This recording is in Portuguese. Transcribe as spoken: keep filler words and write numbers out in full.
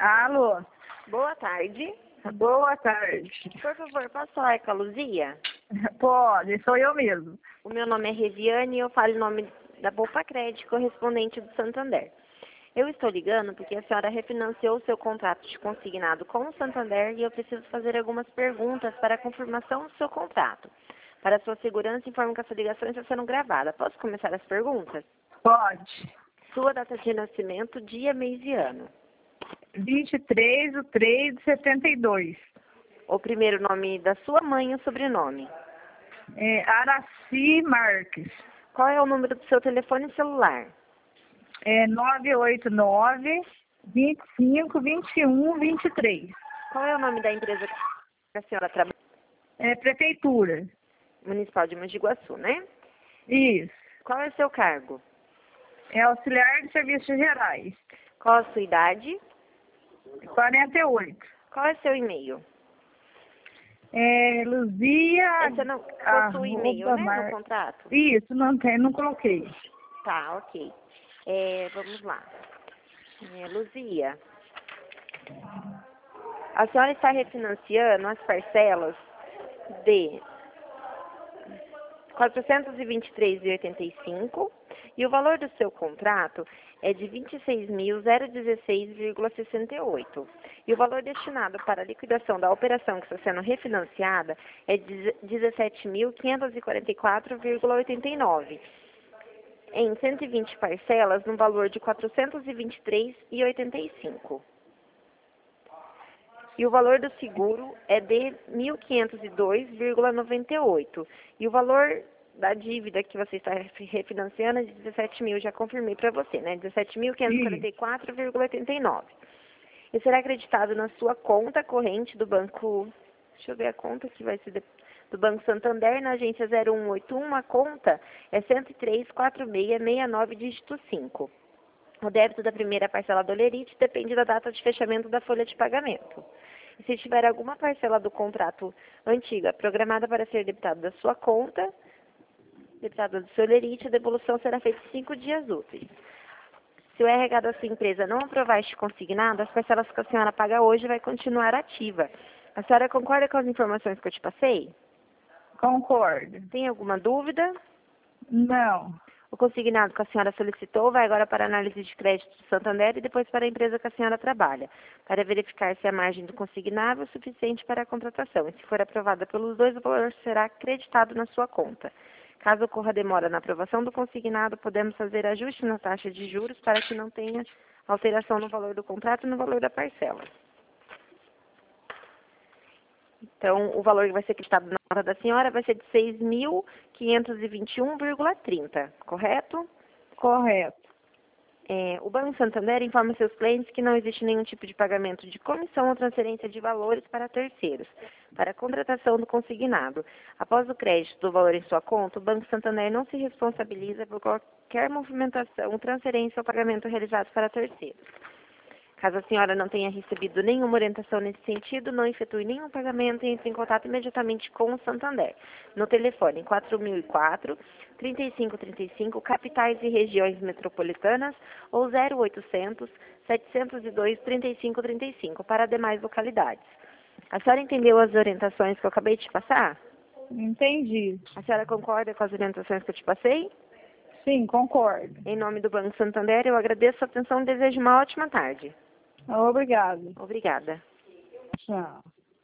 Alô, Boa tarde. boa tarde. Por favor, posso falar com a Luzia? Pode, sou eu mesmo. O meu nome é Reviane e eu falo em nome da Poupa Crédito, correspondente do Santander. Eu estou ligando porque a senhora refinanciou o seu contrato de consignado com o Santander e eu preciso fazer algumas perguntas para a confirmação do seu contrato. Para sua segurança, informo que essa ligação está sendo gravada. Posso começar as perguntas? Pode. Sua data de nascimento, dia, mês e ano. vinte e três de três de setenta e dois. O primeiro nome da sua mãe e o sobrenome. É, Araci Marques. Qual é o número do seu telefone celular? É nove oito nove, vinte e cinco, vinte e um, vinte e três. Qual é o nome da empresa que a senhora trabalha? É prefeitura. Municipal de Mogi de Guaçu, né? Isso. Qual é o seu cargo? É auxiliar de serviços gerais. Qual a sua idade? quarenta e oito. Qual é seu e-mail? É Luzia. Você não possui e-mail, arroba né, mar- no contrato? Isso, não tem, não coloquei. Tá, ok. É, vamos lá. É, Luzia, a senhora está refinanciando as parcelas de quatrocentos e vinte e três reais e oitenta e cinco centavos e o valor do seu contrato é de vinte e seis mil dezesseis vírgula sessenta e oito. E o valor destinado para a liquidação da operação que está sendo refinanciada é de dezessete mil quinhentos e quarenta e quatro vírgula oitenta e nove, em cento e vinte parcelas no valor de quatrocentos e vinte e três reais e oitenta e cinco centavos. E o valor do seguro é de mil quinhentos e dois vírgula noventa e oito. E o valor da dívida que você está refinanciando é de dezessete mil, já confirmei para você, né? dezessete mil quinhentos e quarenta e quatro vírgula oitenta e nove. E será acreditado na sua conta corrente do banco, deixa eu ver a conta que vai ser de, do Banco Santander, na agência zero um oito um, a conta é cento e três, quarenta e seis, sessenta e nove, dígito cinco. O débito da primeira parcela do Olerite depende da data de fechamento da folha de pagamento. E se tiver alguma parcela do contrato antiga programada para ser debitada da sua conta, debitada do seu Olerite, a devolução será feita em cinco dias úteis. Se o R H da sua empresa não aprovar este consignado, as parcelas que a senhora paga hoje vai continuar ativa. A senhora concorda com as informações que eu te passei? Concordo. Tem alguma dúvida? Não. O consignado que a senhora solicitou vai agora para a análise de crédito do Santander e depois para a empresa que a senhora trabalha, para verificar se a margem do consignado é suficiente para a contratação. E se for aprovada pelos dois, o valor será acreditado na sua conta. Caso ocorra demora na aprovação do consignado, podemos fazer ajuste na taxa de juros para que não tenha alteração no valor do contrato e no valor da parcela. Então, o valor que vai ser acreditado na nota da senhora vai ser de seis mil quinhentos e vinte e um vírgula trinta, correto? Correto. É, o Banco Santander informa seus clientes que não existe nenhum tipo de pagamento de comissão ou transferência de valores para terceiros, para a contratação do consignado. Após o crédito do valor em sua conta, o Banco Santander não se responsabiliza por qualquer movimentação, transferência ou pagamento realizados para terceiros. Caso a senhora não tenha recebido nenhuma orientação nesse sentido, não efetue nenhum pagamento e entre em contato imediatamente com o Santander. No telefone quatro mil e quatro, trinta e cinco trinta e cinco, capitais e regiões metropolitanas, ou zero oitocentos, setecentos e dois, trinta e cinco trinta e cinco, para demais localidades. A senhora entendeu as orientações que eu acabei de te passar? Entendi. A senhora concorda com as orientações que eu te passei? Sim, concordo. Em nome do Banco Santander, eu agradeço a atenção e desejo uma ótima tarde. Obrigada. Obrigada. Tchau.